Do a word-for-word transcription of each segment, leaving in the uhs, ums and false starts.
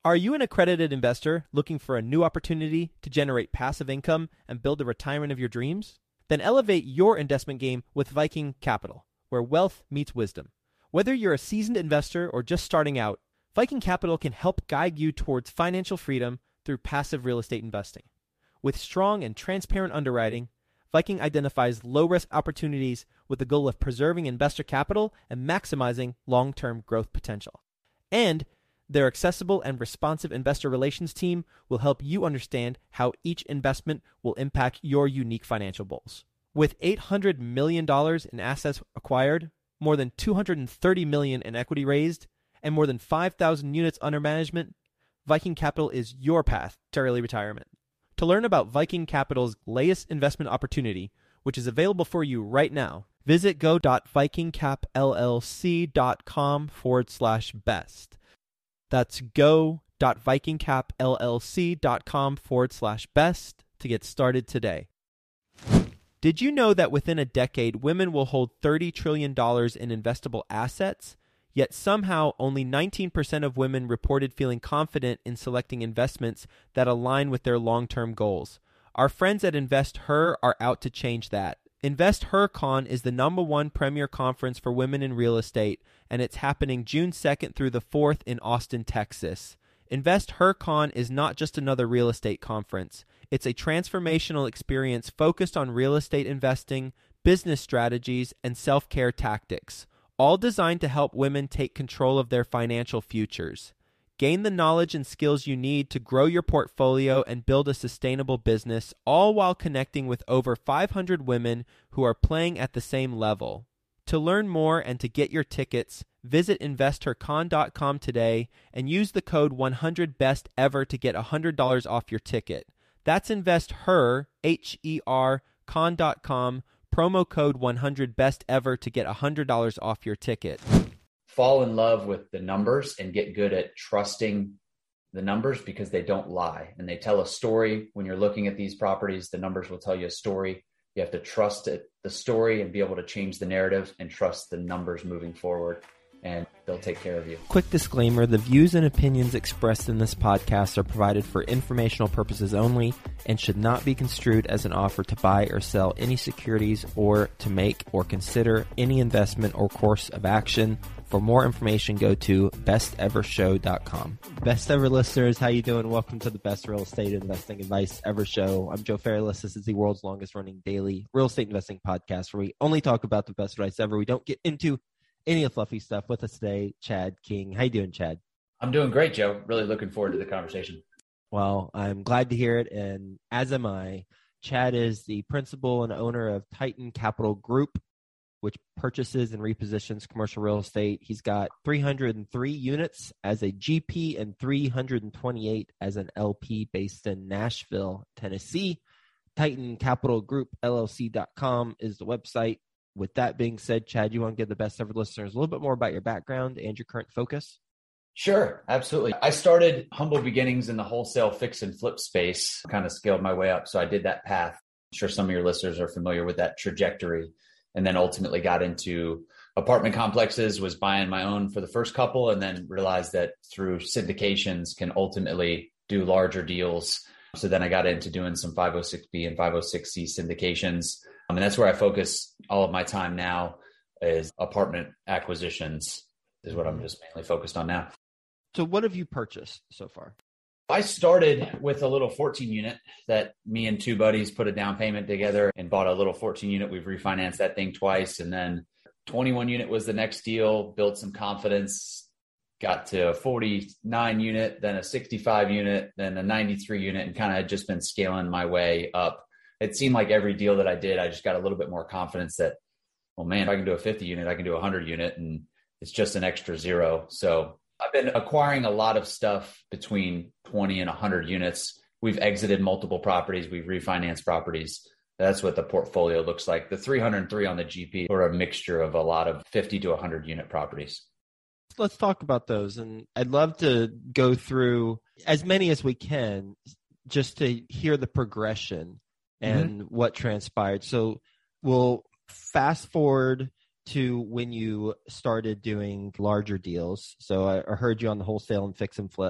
Are you an accredited investor looking for a new opportunity to generate passive income and build the retirement of your dreams? Then elevate your investment game with Viking Capital, where wealth meets wisdom. Whether you're a seasoned investor or just starting out, Viking Capital can help guide you towards financial freedom through passive real estate investing. With strong and transparent underwriting, Viking identifies low-risk opportunities with the goal of preserving investor capital and maximizing long-term growth potential. And their accessible and responsive investor relations team will help you understand how each investment will impact your unique financial goals. With eight hundred million dollars in assets acquired, more than two hundred thirty million dollars in equity raised, and more than five thousand units under management, Viking Capital is your path to early retirement. To learn about Viking Capital's latest investment opportunity, which is available for you right now, visit go.vikingcapllc.com forward slash best. That's go.vikingcapllc.com forward slash best to get started today. Did you know that within a decade, women will hold thirty trillion dollars in investable assets? Yet somehow only nineteen percent of women reported feeling confident in selecting investments that align with their long-term goals. Our friends at InvestHer are out to change that. InvestHerCon is the number one premier conference for women in real estate, and it's happening June second through the fourth in Austin, Texas. InvestHerCon is not just another real estate conference. It's a transformational experience focused on real estate investing, business strategies, and self-care tactics, all designed to help women take control of their financial futures. Gain the knowledge and skills you need to grow your portfolio and build a sustainable business, all while connecting with over five hundred women who are playing at the same level. To learn more and to get your tickets, visit investor con dot com today and use the code one hundred best ever to get one hundred dollars off your ticket. That's InvestHer, H E R, con dot com, promo code one hundred best ever to get one hundred dollars off your ticket. Fall in love with the numbers and get good at trusting the numbers because they don't lie and they tell a story. When you're looking at these properties, the numbers will tell you a story. You have to trust it, the story, and be able to change the narrative and trust the numbers moving forward, and they'll take care of you. Quick disclaimer, the views and opinions expressed in this podcast are provided for informational purposes only and should not be construed as an offer to buy or sell any securities or to make or consider any investment or course of action. For more information, go to best ever show dot com. Best Ever listeners, how you doing? Welcome to the Best Real Estate Investing Advice Ever Show. I'm Joe Fairless. This is the world's longest running daily real estate investing podcast where we only talk about the best advice ever. We don't get into any of the fluffy stuff. With us today, Chad King. How you doing, Chad? I'm doing great, Joe. Really looking forward to the conversation. Well, I'm glad to hear it, and as am I. Chad is the principal and owner of Titan Capital Group, which purchases and repositions commercial real estate. He's got three hundred three units as a G P and three hundred twenty-eight as an L P based in Nashville, Tennessee. Titan Capital Group L L C dot com is the website. With that being said, Chad, you want to give the Best Ever listeners a little bit more about your background and your current focus? Sure, absolutely. I started humble beginnings in the wholesale fix and flip space, kind of scaled my way up. So I did that path. I'm sure some of your listeners are familiar with that trajectory. And then ultimately got into apartment complexes, was buying my own for the first couple, and then realized that through syndications can ultimately do larger deals. So then I got into doing some five oh six B and five oh six C syndications. Um, and that's where I focus all of my time now is apartment acquisitions is what I'm just mainly focused on now. So what have you purchased so far? I started with a little fourteen unit that me and two buddies put a down payment together and bought a little fourteen unit. We've refinanced that thing twice. And then twenty-one unit was the next deal, built some confidence, got to a forty-nine unit, then a sixty-five unit, then a ninety-three unit, and kind of had just been scaling my way up. It seemed like every deal that I did, I just got a little bit more confidence that, well, man, if I can do a fifty unit, I can do a one hundred unit, and it's just an extra zero. So I've been acquiring a lot of stuff between twenty and one hundred units. We've exited multiple properties. We've refinanced properties. That's what the portfolio looks like. The three hundred three on the G P are a mixture of a lot of fifty to one hundred unit properties. Let's talk about those. And I'd love to go through as many as we can just to hear the progression and mm-hmm. what transpired. So we'll fast forward to when you started doing larger deals. So I, I heard you on the wholesale and fix and flip.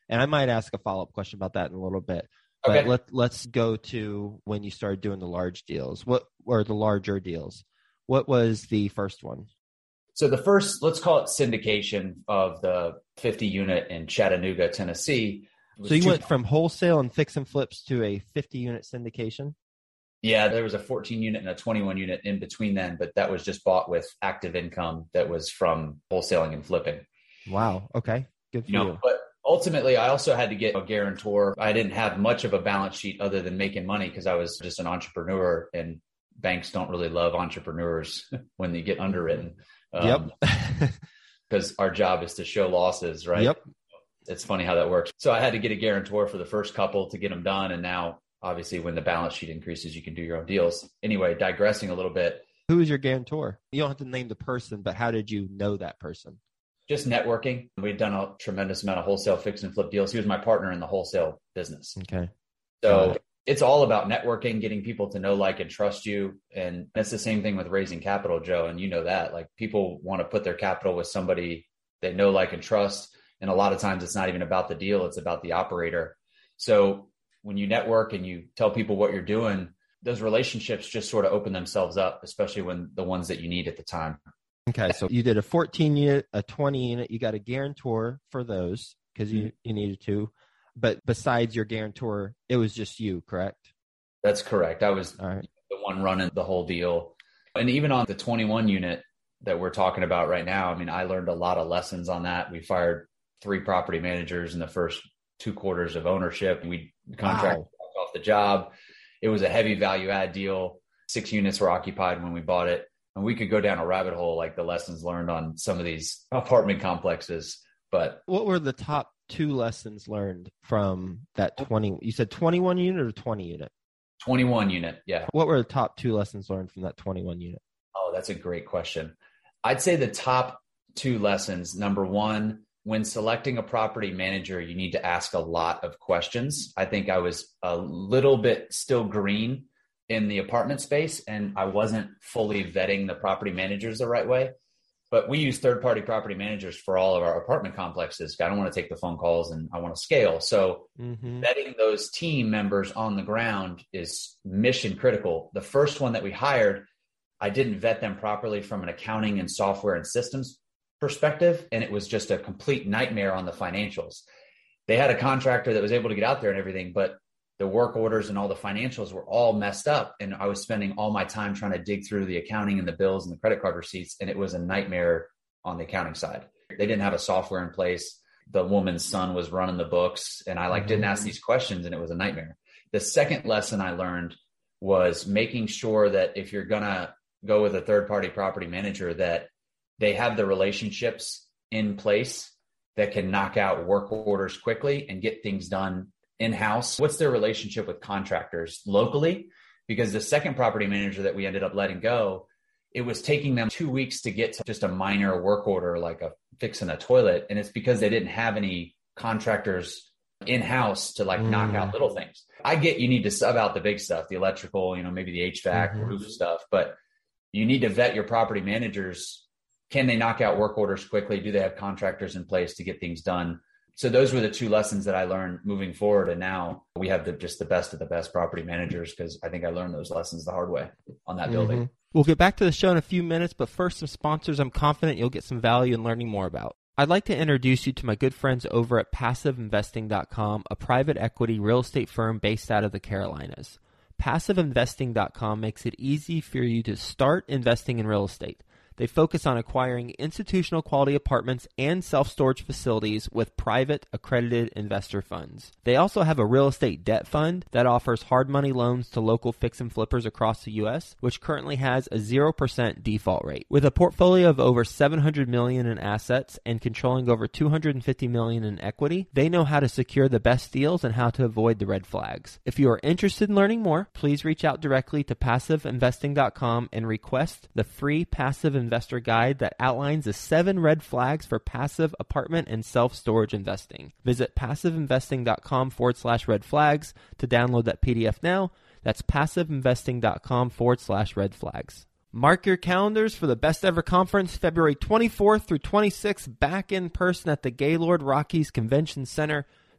And I might ask a follow-up question about that in a little bit. Okay. But let, let's go to when you started doing the large deals. What or the larger deals? What was the first one? So the first, let's call it syndication of the fifty unit in Chattanooga, Tennessee. So you went from wholesale and fix and flips to a fifty unit syndication? Yeah, there was a fourteen unit and a twenty-one unit in between then, but that was just bought with active income that was from wholesaling and flipping. Wow. Okay. Good for you. Know, you. But ultimately, I also had to get a guarantor. I didn't have much of a balance sheet other than making money because I was just an entrepreneur, and banks don't really love entrepreneurs when they get underwritten. Um, yep. Because our job is to show losses, right? Yep. It's funny how that works. So I had to get a guarantor for the first couple to get them done. And now, obviously, when the balance sheet increases, you can do your own deals. Anyway, digressing a little bit. Who is your guarantor? You don't have to name the person, but how did you know that person? Just networking. We'd done a tremendous amount of wholesale fix and flip deals. He was my partner in the wholesale business. Okay. So uh, it's all about networking, getting people to know, like, and trust you. And it's the same thing with raising capital, Joe. And you know that, like, people want to put their capital with somebody they know, like, and trust. And a lot of times it's not even about the deal. It's about the operator. So when you network and you tell people what you're doing, those relationships just sort of open themselves up, especially when the ones that you need at the time. Okay. So you did a fourteen unit, a twenty unit, you got a guarantor for those because you, you needed to, but besides your guarantor, it was just you, correct? That's correct. I was All right. the one running the whole deal. And even on the twenty-one unit that we're talking about right now, I mean, I learned a lot of lessons on that. We fired three property managers in the first two quarters of ownership. We contracted wow. off the job. It was a heavy value add deal. Six units were occupied when we bought it. And we could go down a rabbit hole, like the lessons learned on some of these apartment complexes. But what were the top two lessons learned from that twenty? You said twenty-one unit or twenty unit? twenty-one unit. Yeah. What were the top two lessons learned from that twenty-one unit? Oh, that's a great question. I'd say the top two lessons. Number one, when selecting a property manager, you need to ask a lot of questions. I think I was a little bit still green in the apartment space, and I wasn't fully vetting the property managers the right way. But we use third-party property managers for all of our apartment complexes. I don't want to take the phone calls, and I want to scale. So mm-hmm. vetting those team members on the ground is mission critical. The first one that we hired, I didn't vet them properly from an accounting and software and systems perspective, and it was just a complete nightmare on the financials. They had a contractor that was able to get out there and everything, but the work orders and all the financials were all messed up. And I was spending all my time trying to dig through the accounting and the bills and the credit card receipts. And it was a nightmare on the accounting side. They didn't have a software in place. The woman's son was running the books, and I like mm-hmm. didn't ask these questions, and it was a nightmare. The second lesson I learned was making sure that if you're going to go with a third-party property manager, that they have the relationships in place that can knock out work orders quickly and get things done in-house. What's their relationship with contractors locally? Because the second property manager that we ended up letting go, it was taking them two weeks to get to just a minor work order, like a fixing a toilet. And it's because they didn't have any contractors in-house to like mm. knock out little things. I get you need to sub out the big stuff, the electrical, you know, maybe the H V A C, mm-hmm. roof stuff, but you need to vet your property managers. Can they knock out work orders quickly? Do they have contractors in place to get things done? So those were the two lessons that I learned moving forward. And now we have the, just the best of the best property managers, because I think I learned those lessons the hard way on that mm-hmm. building. We'll get back to the show in a few minutes, but first, some sponsors I'm confident you'll get some value in learning more about. I'd like to introduce you to my good friends over at passive investing dot com, a private equity real estate firm based out of the Carolinas. passive investing dot com makes it easy for you to start investing in real estate. They focus on acquiring institutional quality apartments and self-storage facilities with private accredited investor funds. They also have a real estate debt fund that offers hard money loans to local fix and flippers across the U S, which currently has a zero percent default rate. With a portfolio of over seven hundred million dollars in assets and controlling over two hundred fifty million dollars in equity, they know how to secure the best deals and how to avoid the red flags. If you are interested in learning more, please reach out directly to passive investing dot com and request the free Passive Investor Guide that outlines the seven red flags for passive apartment and self-storage investing. Visit passive investing dot com forward slash red flags to download that P D F now. That's passive investing dot com forward slash red flags. Mark your calendars for the Best Ever Conference, February twenty-fourth through twenty-sixth, back in person at the Gaylord Rockies Convention Center.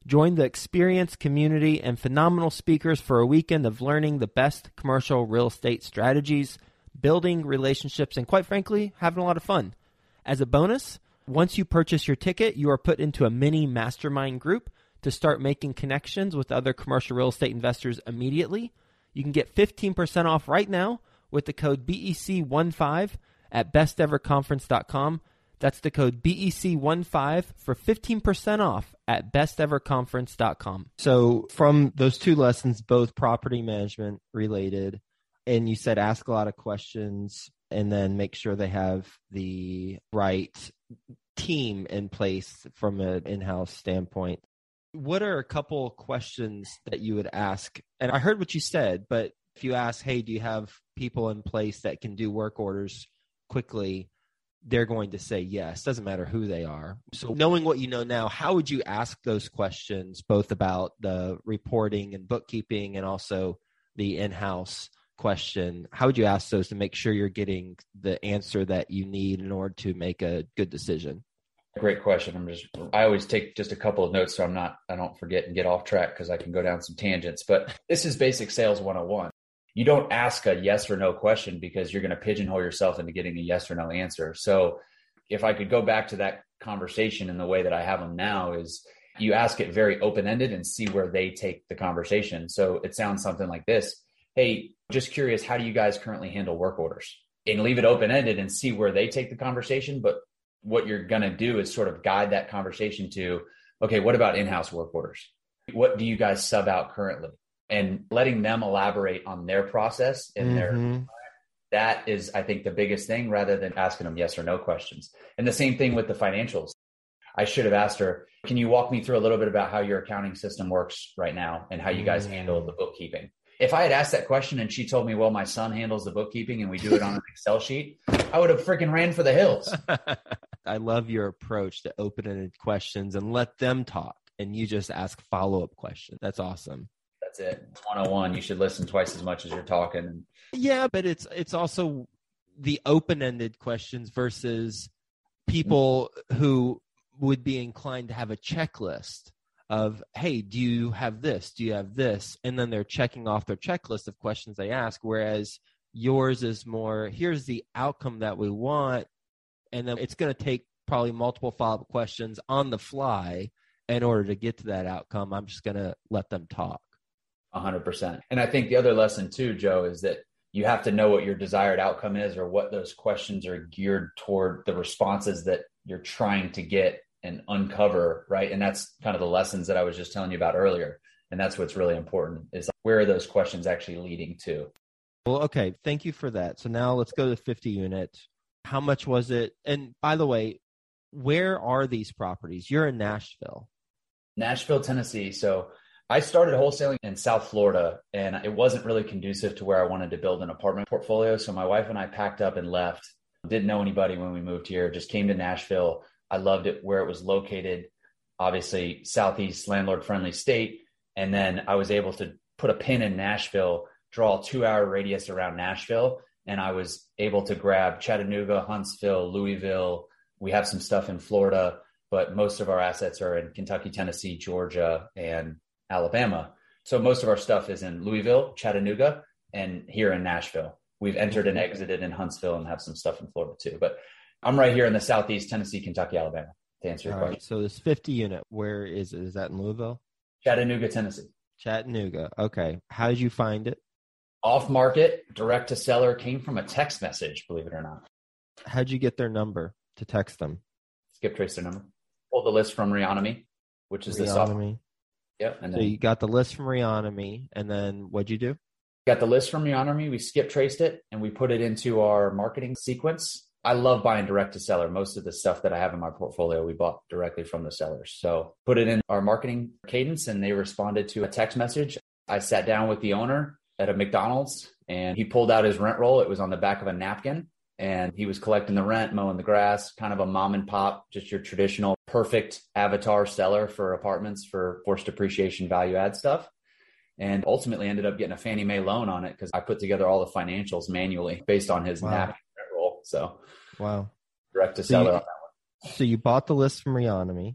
Join the experienced community and phenomenal speakers for a weekend of learning the best commercial real estate strategies, building relationships, and quite frankly, having a lot of fun. As a bonus, once you purchase your ticket, you are put into a mini mastermind group to start making connections with other commercial real estate investors immediately. You can get fifteen percent off right now with the code B E C fifteen at best ever conference dot com. That's the code B E C fifteen for fifteen percent off at best ever conference dot com. So from those two lessons, both property management related, and you said ask a lot of questions and then make sure they have the right team in place from an in-house standpoint. What are a couple questions that you would ask? And I heard what you said, but if you ask, hey, do you have people in place that can do work orders quickly? They're going to say yes. Doesn't matter who they are. So knowing what you know now, how would you ask those questions, both about the reporting and bookkeeping and also the in-house question? How would you ask those to make sure you're getting the answer that you need in order to make a good decision? Great question. I'm just, I always take just a couple of notes so I'm not, I don't forget and get off track because I can go down some tangents, but this is basic sales one oh one. You don't ask a yes or no question because you're going to pigeonhole yourself into getting a yes or no answer. So if I could go back to that conversation in the way that I have them now is you ask it very open-ended and see where they take the conversation. So it sounds something like this. Hey, just curious, how do you guys currently handle work orders? And leave it open-ended and see where they take the conversation. But what you're going to do is sort of guide that conversation to, okay, what about in-house work orders? What do you guys sub out currently? And letting them elaborate on their process and mm-hmm. their, that is, I think, the biggest thing rather than asking them yes or no questions. And the same thing with the financials. I should have asked her, can you walk me through a little bit about how your accounting system works right now and how you guys mm-hmm. handle the bookkeeping? If I had asked that question and she told me, well, my son handles the bookkeeping and we do it on an Excel sheet, I would have freaking ran for the hills. I love your approach to open-ended questions and let them talk and you just ask follow-up questions. That's awesome. That's it. one oh one. You should listen twice as much as you're talking. Yeah, but it's it's also the open-ended questions versus people who would be inclined to have a checklist of, hey, do you have this? Do you have this? And then they're checking off their checklist of questions they ask, whereas yours is more, here's the outcome that we want. And then it's going to take probably multiple follow-up questions on the fly in order to get to that outcome. I'm just going to let them talk. one hundred percent. And I think the other lesson too, Joe, is that you have to know what your desired outcome is or what those questions are geared toward, the responses that you're trying to get and uncover, right? And that's kind of the lessons that I was just telling you about earlier. And that's what's really important is where are those questions actually leading to? Well, okay. Thank you for that. So now let's go to fifty unit. How much was it? And by the way, where are these properties? You're in Nashville. Nashville, Tennessee. So I started wholesaling in South Florida, and it wasn't really conducive to where I wanted to build an apartment portfolio. So my wife and I packed up and left. Didn't know anybody when we moved here, just came to Nashville. I loved it where it was located, obviously Southeast landlord-friendly state. And then I was able to put a pin in Nashville, draw a two-hour radius around Nashville, and I was able to grab Chattanooga, Huntsville, Louisville. We have some stuff in Florida, but most of our assets are in Kentucky, Tennessee, Georgia, and Alabama. So most of our stuff is in Louisville, Chattanooga, and here in Nashville. We've entered and exited in Huntsville and have some stuff in Florida too. But I'm right here in the Southeast, Tennessee, Kentucky, Alabama, to answer your All question. Right, so this fifty unit, where is it? Is that in Louisville? Chattanooga, Tennessee. Chattanooga. Okay. How did you find it? Off market, direct to seller, came from a text message, believe it or not. How'd you get their number to text them? Skip trace their number. Pulled the list from Reonomy, which is Reonomy. The software. Yep. And so then you got the list from Reonomy, and then what'd you do? Got the list from Reonomy. We skip traced it and we put it into our marketing sequence. I love buying direct to seller. Most of the stuff that I have in my portfolio, we bought directly from the sellers. So put it in our marketing cadence and they responded to a text message. I sat down with the owner at a McDonald's and he pulled out his rent roll. It was on the back of a napkin and he was collecting the rent, mowing the grass, kind of a mom and pop, just your traditional perfect avatar seller for apartments for forced depreciation value add stuff. And ultimately ended up getting a Fannie Mae loan on it because I put together all the financials manually based on his wow. napkin rent roll. So wow, direct to seller so you, on that one. So you bought the list from Reonomy.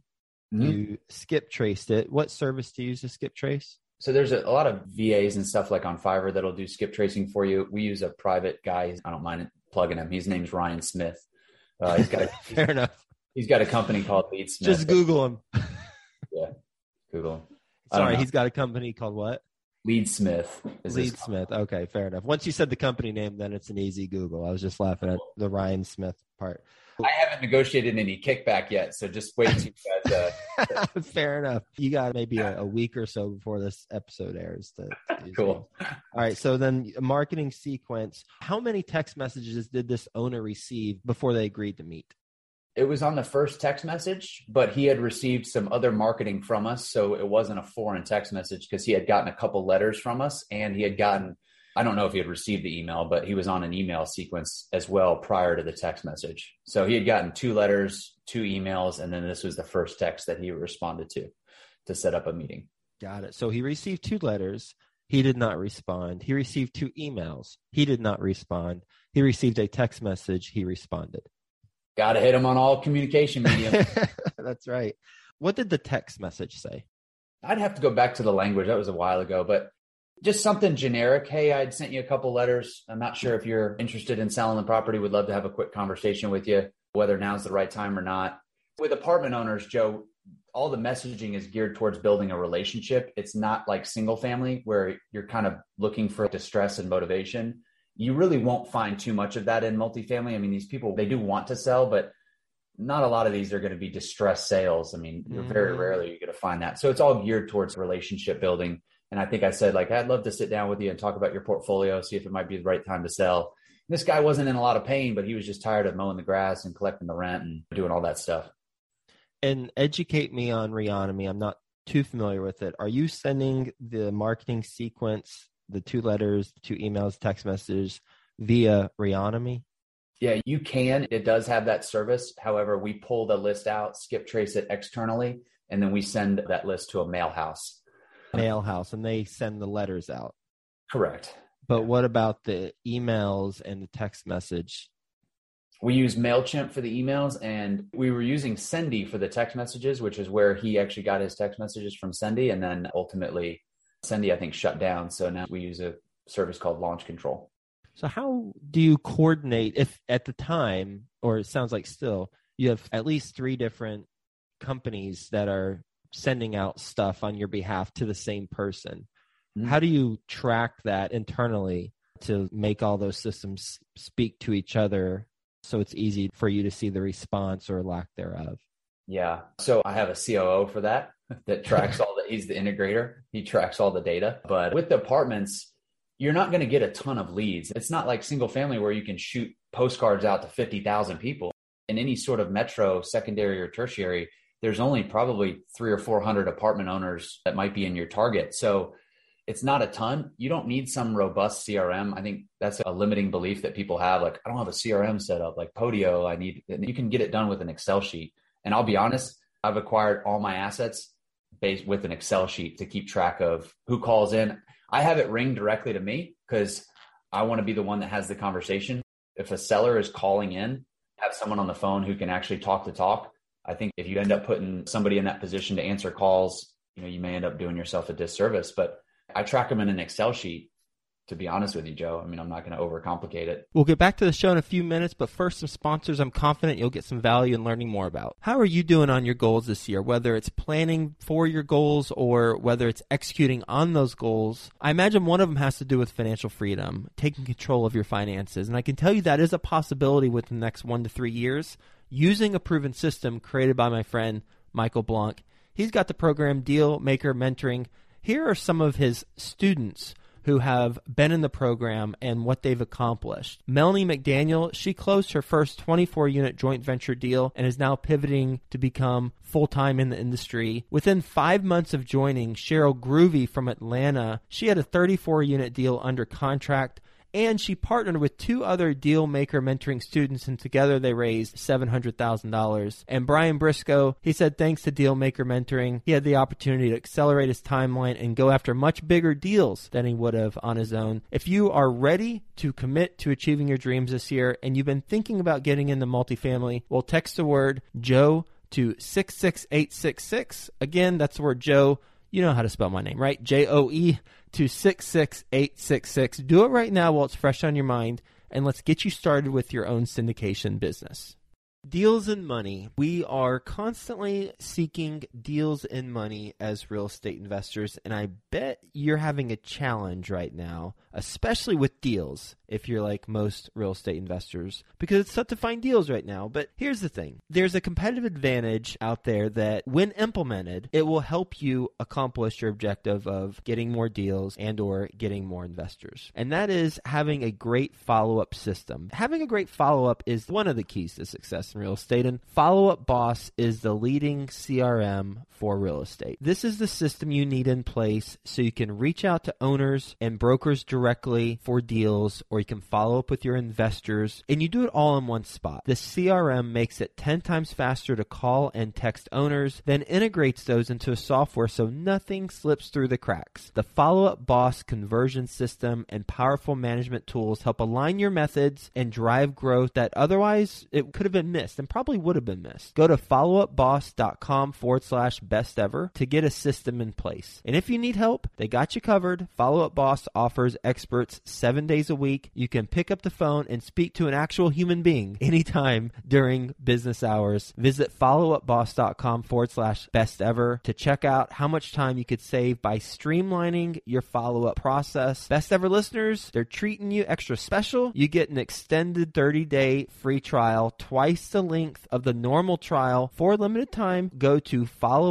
Mm-hmm. You skip traced it. What service do you use to skip trace? So there's a, a lot of V As and stuff like on Fiverr that'll do skip tracing for you. We use a private guy. I don't mind plugging him. His name's Ryan Smith. Uh, he's got a, Fair enough. He's got a company called Lead Smith. Just Google him. Yeah, Google him. Sorry, he's got a company called what? Lead Smith. Lead Smith. Okay, fair enough. Once you said the company name, then it's an easy Google. I was just laughing at the Ryan Smith part. I haven't negotiated any kickback yet, so just wait till you guys. Uh... Fair enough. You got maybe a, a week or so before this episode airs. To, to cool. All right. So then, marketing sequence. How many text messages did this owner receive before they agreed to meet? It was on the first text message, but he had received some other marketing from us, so it wasn't a foreign text message because he had gotten a couple letters from us, and he had gotten. I don't know if he had received the email, but he was on an email sequence as well prior to the text message. So he had gotten two letters, two emails, and then this was the first text that he responded to to set up a meeting. Got it. So he received two letters. He did not respond. He received two emails. He did not respond. He received a text message. He responded. Got to hit him on all communication mediums. That's right. What did the text message say? I'd have to go back to the language. That was a while ago, but just something generic. Hey, I'd sent you a couple letters. I'm not sure if you're interested in selling the property. Would love to have a quick conversation with you, whether now's the right time or not. With apartment owners, Joe, all the messaging is geared towards building a relationship. It's not like single family where you're kind of looking for distress and motivation. You really won't find too much of that in multifamily. I mean, these people, they do want to sell, but not a lot of these are going to be distressed sales. I mean, you're mm-hmm. very rarely you're going to find that. So it's all geared towards relationship building. And I think I said, like, I'd love to sit down with you and talk about your portfolio, see if it might be the right time to sell. And this guy wasn't in a lot of pain, but he was just tired of mowing the grass and collecting the rent and doing all that stuff. And educate me on Reonomy. I'm not too familiar with it. Are you sending the marketing sequence, the two letters, two emails, text messages via Reonomy? Yeah, you can. It does have that service. However, we pull the list out, skip trace it externally, and then we send that list to a mail house. Mail house, and they send the letters out. Correct. But what about the emails and the text message? We use MailChimp for the emails, and we were using Sendy for the text messages, which is where he actually got his text messages from Sendy. And then ultimately Sendy, I think, shut down. So now we use a service called Launch Control. So how do you coordinate if at the time, or it sounds like still, you have at least three different companies that are sending out stuff on your behalf to the same person? Mm-hmm. How do you track that internally to make all those systems speak to each other so it's easy for you to see the response or lack thereof? Yeah. So I have a C O O for that, that tracks all the, he's the integrator. He tracks all the data. But with the apartments, you're not going to get a ton of leads. It's not like single family where you can shoot postcards out to fifty thousand people. In any sort of metro, secondary or tertiary, there's only probably three or four hundred apartment owners that might be in your target. So it's not a ton. You don't need some robust C R M. I think that's a limiting belief that people have. Like, I don't have a C R M set up like Podio. I need, you can get it done with an Excel sheet. And I'll be honest, I've acquired all my assets based with an Excel sheet to keep track of who calls in. I have it ring directly to me because I want to be the one that has the conversation. If a seller is calling in, have someone on the phone who can actually talk the talk. I think if you end up putting somebody in that position to answer calls, you know, you may end up doing yourself a disservice. But I track them in an Excel sheet, to be honest with you, Joe. I mean, I'm not going to overcomplicate it. We'll get back to the show in a few minutes, but first, some sponsors I'm confident you'll get some value in learning more about. How are you doing on your goals this year? Whether it's planning for your goals or whether it's executing on those goals, I imagine one of them has to do with financial freedom, taking control of your finances. And I can tell you that is a possibility within the next one to three years using a proven system created by my friend Michael Blanc. He's got the program Deal Maker Mentoring. Here are some of his students who have been in the program and what they've accomplished. Melanie McDaniel, she closed her first twenty-four unit joint venture deal and is now pivoting to become full-time in the industry. Within five months of joining, Cheryl Groovy from Atlanta, she had a thirty-four unit deal under contract, and she partnered with two other Deal Maker Mentoring students, and together they raised seven hundred thousand dollars. And Brian Briscoe, he said thanks to Deal Maker Mentoring, he had the opportunity to accelerate his timeline and go after much bigger deals than he would have on his own. If you are ready to commit to achieving your dreams this year and you've been thinking about getting into multifamily, well, text the word Joe to six six eight six six. Again, that's the word Joe. You know how to spell my name, right? J O E to six six eight six six. Do it right now while it's fresh on your mind, and let's get you started with your own syndication business. Deals and money. We are constantly seeking deals and money as real estate investors, and I bet you're having a challenge right now, especially with deals, if you're like most real estate investors, because it's tough to find deals right now. But here's the thing. There's a competitive advantage out there that when implemented, it will help you accomplish your objective of getting more deals and or getting more investors. And that is having a great follow-up system. Having a great follow-up is one of the keys to success in real estate, and Follow Up Boss is the leading C R M for real estate. This is the system you need in place so you can reach out to owners and brokers directly for deals, or you can follow up with your investors, and you do it all in one spot. The C R M makes it ten times faster to call and text owners, then integrates those into a software so nothing slips through the cracks. The Follow Up Boss conversion system and powerful management tools help align your methods and drive growth that otherwise it could have been missed and probably would have been missed. Go to followupboss.com forward slash best ever to get a system in place. And if you need help, they got you covered. Follow Up Boss offers experts seven days a week. You can pick up the phone and speak to an actual human being anytime during business hours. Visit followupboss.com forward slash best ever to check out how much time you could save by streamlining your follow-up process. Best Ever listeners, they're treating you extra special. You get an extended thirty-day free trial, twice the length of the normal trial for a limited time. Go to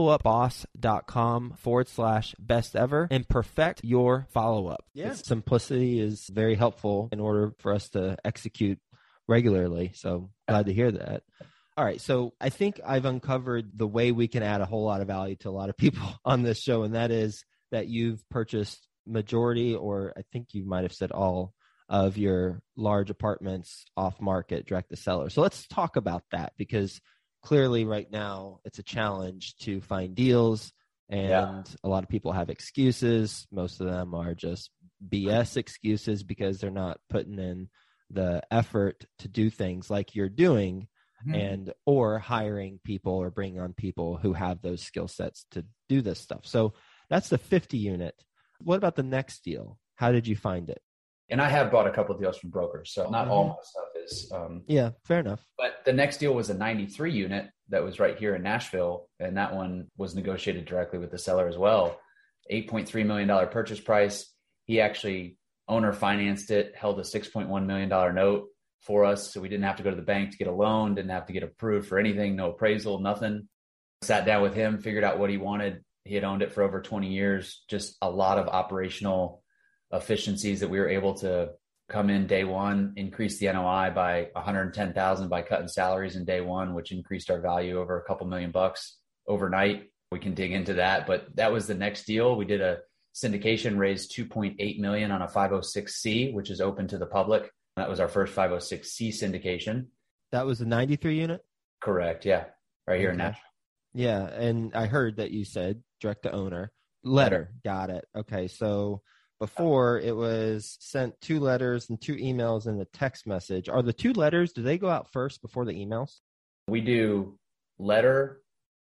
followupboss.com forward slash best ever and perfect your follow-up. Yeah. Simplicity is very helpful in order for us to execute regularly. So glad to hear that. All right. So I think I've uncovered the way we can add a whole lot of value to a lot of people on this show. And that is that you've purchased majority, or I think you might have said all, of your large apartments off market, direct to seller. So let's talk about that, because clearly right now it's a challenge to find deals, and yeah. a lot of people have excuses. Most of them are just B S excuses because they're not putting in the effort to do things like you're doing, mm-hmm. and or hiring people or bringing on people who have those skill sets to do this stuff. So that's the fifty unit. What about the next deal? How did you find it? And I have bought a couple of deals from brokers, so not mm-hmm. all my stuff is. Um, yeah, fair enough. But the next deal was a ninety-three unit that was right here in Nashville, and that one was negotiated directly with the seller as well. eight point three million dollars purchase price. He actually owner financed it, held a six point one million dollars note for us, so we didn't have to go to the bank to get a loan, didn't have to get approved for anything, no appraisal, nothing. Sat down with him, figured out what he wanted. He had owned it for over twenty years, just a lot of operational efficiencies that we were able to come in day one, increase the N O I by one hundred ten thousand by cutting salaries in day one, which increased our value over a couple million bucks overnight. We can dig into that, but that was the next deal. We did a syndication, raised two point eight million on a five oh six C, which is open to the public. That was our first five oh six C syndication. That was the ninety-three unit? Correct. Yeah. Right here okay. in Nashville. Yeah. And I heard that you said direct to owner letter. Got it. Okay. So before it was sent two letters and two emails and a text message. Are the two letters, do they go out first before the emails? We do letter,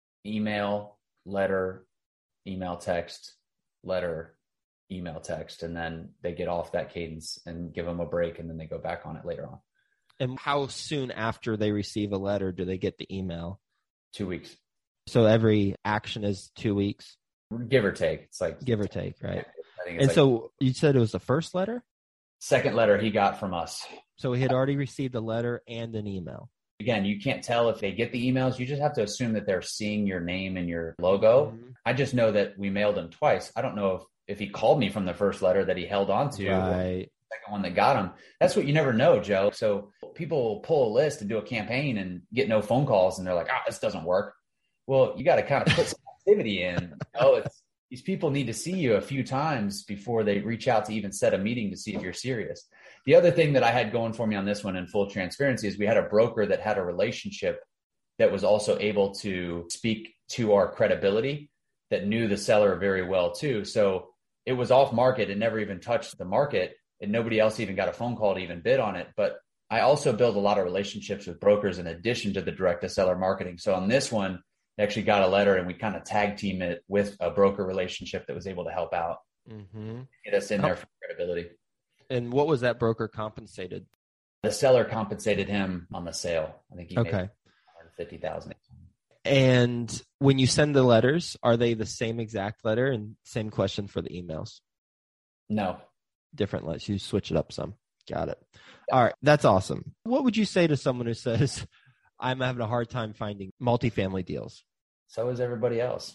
email, letter, email, text, letter, email, text, and then they get off that cadence and give them a break, and then they go back on it later on. And how soon after they receive a letter do they get the email? Two weeks. So every action is two weeks? Give or take. It's like give or take, right? And like, so you said it was the first letter? Second letter he got from us. So he had already received a letter and an email. Again, you can't tell if they get the emails. You just have to assume that they're seeing your name and your logo. Mm-hmm. I just know that we mailed him twice. I don't know if, if he called me from the first letter that he held on to, right. or the second one that got him. That's what you never know, Joe. So people pull a list and do a campaign and get no phone calls, and they're like, ah, this doesn't work. Well, you got to kind of put some activity in. Oh, it's these people need to see you a few times before they reach out to even set a meeting to see if you're serious. The other thing that I had going for me on this one in full transparency is we had a broker that had a relationship that was also able to speak to our credibility, that knew the seller very well too. So it was off market and never even touched the market, and nobody else even got a phone call to even bid on it. But I also build a lot of relationships with brokers in addition to the direct to seller marketing. So on this one, I actually got a letter and we kind of tag team it with a broker relationship that was able to help out, mm-hmm. get us in there for credibility. And what was that broker compensated? The seller compensated him on the sale. I think he okay. made one hundred fifty thousand dollars. And when you send the letters, are they the same exact letter? And same question for the emails? No. Different letters. You switch it up some. Got it. All right. That's awesome. What would you say to someone who says, I'm having a hard time finding multifamily deals? So is everybody else.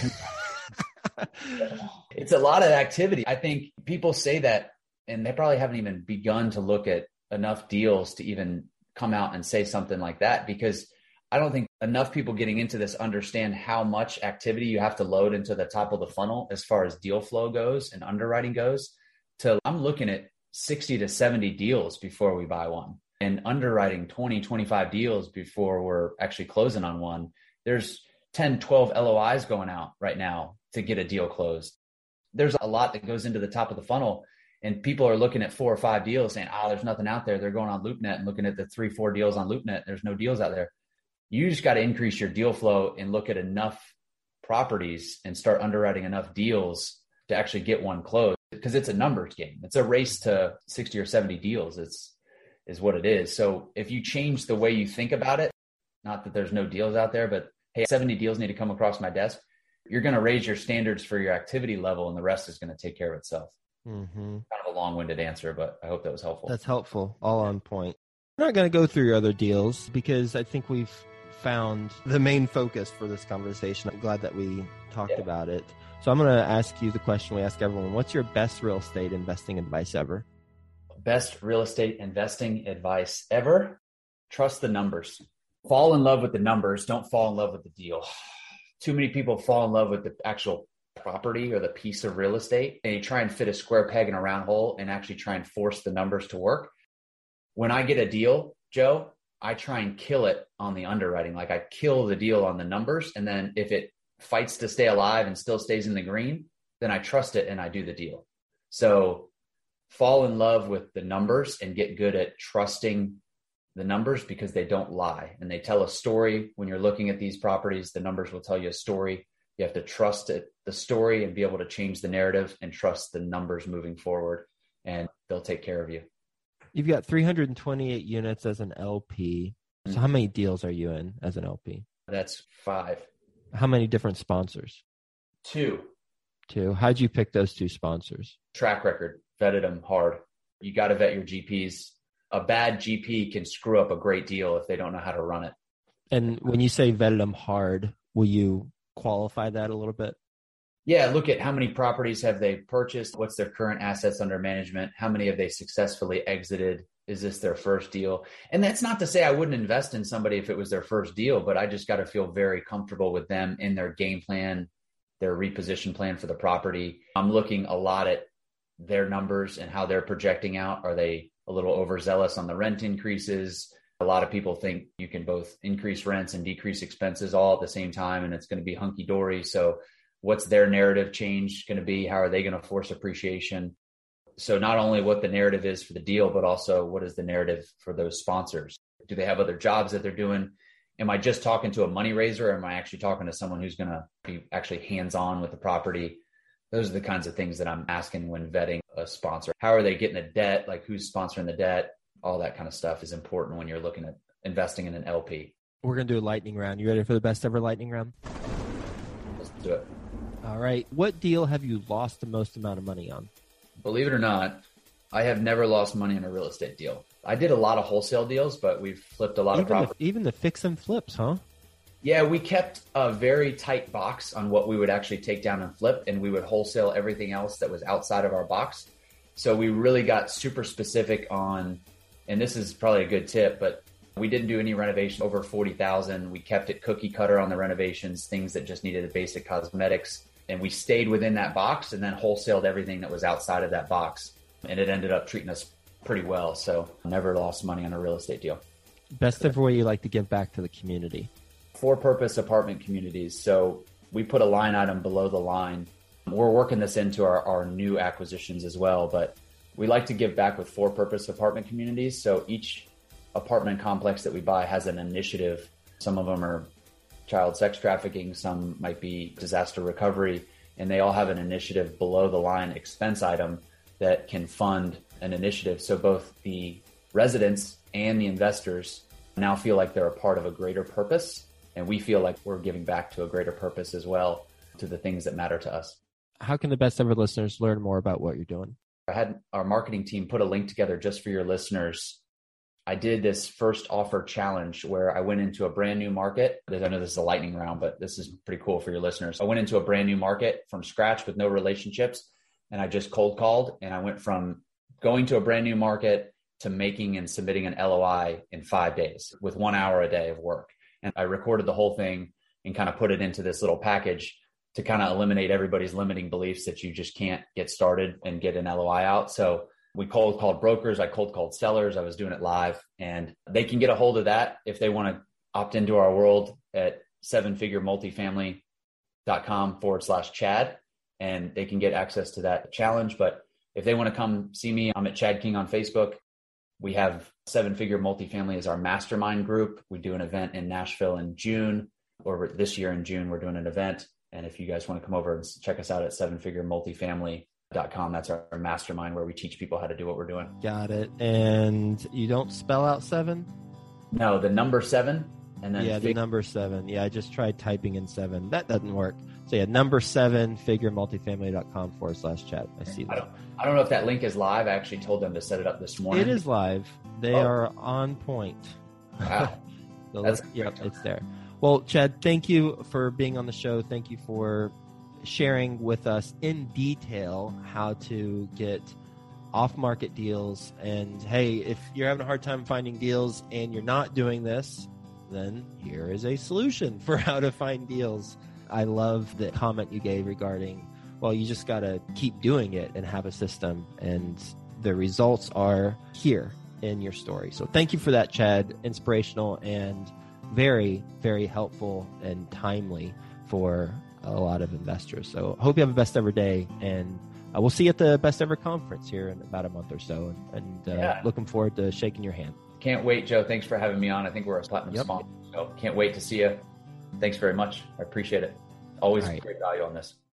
It's a lot of activity. I think people say that, and they probably haven't even begun to look at enough deals to even come out and say something like that, because I don't think enough people getting into this understand how much activity you have to load into the top of the funnel as far as deal flow goes and underwriting goes. To I'm looking at sixty to seventy deals before we buy one, and underwriting twenty, twenty-five deals before we're actually closing on one. There's ten, twelve L O Is going out right now to get a deal closed. There's a lot that goes into the top of the funnel, and people are looking at four or five deals saying, oh, there's nothing out there. They're going on LoopNet and looking at the three, four deals on LoopNet. There's no deals out there. You just got to increase your deal flow and look at enough properties and start underwriting enough deals to actually get one closed, because it's a numbers game. It's a race to sixty or seventy deals. It's is what it is. So if you change the way you think about it, not that there's no deals out there, but hey, seventy deals need to come across my desk, you're going to raise your standards for your activity level, and the rest is going to take care of itself. Mm-hmm. Kind of a long-winded answer, but I hope that was helpful. That's helpful. All on point. I'm not going to go through your other deals because I think we've found the main focus for this conversation. I'm glad that we talked yeah. about it. So I'm going to ask you the question we ask everyone. What's your best real estate investing advice ever? Best real estate investing advice ever? Trust the numbers. Fall in love with the numbers. Don't fall in love with the deal. Too many people fall in love with the actual property or the piece of real estate, and you try and fit a square peg in a round hole and actually try and force the numbers to work. When I get a deal, Joe, I try and kill it on the underwriting. Like I kill the deal on the numbers. And then if it fights to stay alive and still stays in the green, then I trust it and I do the deal. So fall in love with the numbers and get good at trusting the numbers, because they don't lie and they tell a story. When you're looking at these properties, the numbers will tell you a story. You have to trust it, the story, and be able to change the narrative and trust the numbers moving forward, and they'll take care of you. You've got three hundred twenty-eight units as an L P. So mm-hmm. How many deals are you in as an L P? That's five. How many different sponsors? Two. Two. How'd you pick those two sponsors? Track record. Vetted them hard. You got to vet your G Ps. A bad G P can screw up a great deal if they don't know how to run it. And when you say vetted them hard, will you qualify that a little bit? Yeah, look at how many properties have they purchased? What's their current assets under management? How many have they successfully exited? Is this their first deal? And that's not to say I wouldn't invest in somebody if it was their first deal, but I just got to feel very comfortable with them in their game plan, their reposition plan for the property. I'm looking a lot at their numbers and how they're projecting out. Are they a little overzealous on the rent increases? A lot of people think you can both increase rents and decrease expenses all at the same time, and it's going to be hunky-dory. So what's their narrative change going to be? How are they going to force appreciation? So not only what the narrative is for the deal, but also what is the narrative for those sponsors? Do they have other jobs that they're doing? Am I just talking to a money raiser, or am I actually talking to someone who's going to be actually hands-on with the property? Those are the kinds of things that I'm asking when vetting a sponsor. How are they getting the debt? Like who's sponsoring the debt? All that kind of stuff is important when you're looking at investing in an L P. We're going to do a lightning round. You ready for the best ever lightning round? Let's do it. All right. What deal have you lost the most amount of money on? Believe it or not, I have never lost money in a real estate deal. I did a lot of wholesale deals, but we've flipped a lot even of property. The, even the fix and flips, huh? Yeah, we kept a very tight box on what we would actually take down and flip, and we would wholesale everything else that was outside of our box. So we really got super specific on, and this is probably a good tip, but we didn't do any renovation over forty thousand. We kept it cookie cutter on the renovations, things that just needed basic cosmetics. And we stayed within that box and then wholesaled everything that was outside of that box. And it ended up treating us pretty well. So never lost money on a real estate deal. Best ever way you like to give back to the community? For-purpose apartment communities. So we put a line item below the line. We're working this into our, our new acquisitions as well, but we like to give back with for-purpose apartment communities. So each apartment complex that we buy has an initiative. Some of them are child sex trafficking, some might be disaster recovery, and they all have an initiative below the line expense item that can fund an initiative. So both the residents and the investors now feel like they're a part of a greater purpose, and we feel like we're giving back to a greater purpose as well, to the things that matter to us. How can the Best Ever listeners learn more about what you're doing? I had our marketing team put a link together just for your listeners. I did this first offer challenge where I went into a brand new market. I know this is a lightning round, but this is pretty cool for your listeners. I went into a brand new market from scratch with no relationships, and I just cold called, and I went from going to a brand new market to making and submitting an L O I in five days with one hour a day of work. And I recorded the whole thing and kind of put it into this little package to kind of eliminate everybody's limiting beliefs that you just can't get started and get an L O I out. So we cold called brokers. I cold called sellers. I was doing it live, and they can get a hold of that if they want to opt into our world at sevenfiguremultifamily.com forward slash Chad, and they can get access to that challenge. But if they want to come see me, I'm at Chad King on Facebook. We have Seven Figure Multifamily as our mastermind group. We do an event in Nashville in June, or this year in June, we're doing an event. And if you guys want to come over and check us out at seven figure multifamily dot com, that's our mastermind where we teach people how to do what we're doing. Got it. And you don't spell out seven? No, the number seven. And then yeah, fig- the number seven. Yeah, I just tried typing in seven. That doesn't work. So yeah, number seven, figure multifamily dot com forward slash chat. I see that. I don't, I don't know if that link is live. I actually told them to set it up this morning. It is live. They oh. are on point. Wow. So That's yep, it's there. Well, Chad, thank you for being on the show. Thank you for sharing with us in detail how to get off-market deals. And hey, if you're having a hard time finding deals and you're not doing this, then here is a solution for how to find deals. I love the comment you gave regarding, well, you just got to keep doing it and have a system, and the results are here in your story. So thank you for that, Chad. Inspirational and very, very helpful and timely for a lot of investors. So I hope you have a best ever day, and uh, we'll see you at the Best Ever conference here in about a month or so. And, and uh, yeah. looking forward to shaking your hand. Can't wait, Joe. Thanks for having me on. I think we're a platinum yep. sponsor, so can't wait to see you. Thanks very much. I appreciate it. Always right. great value on this.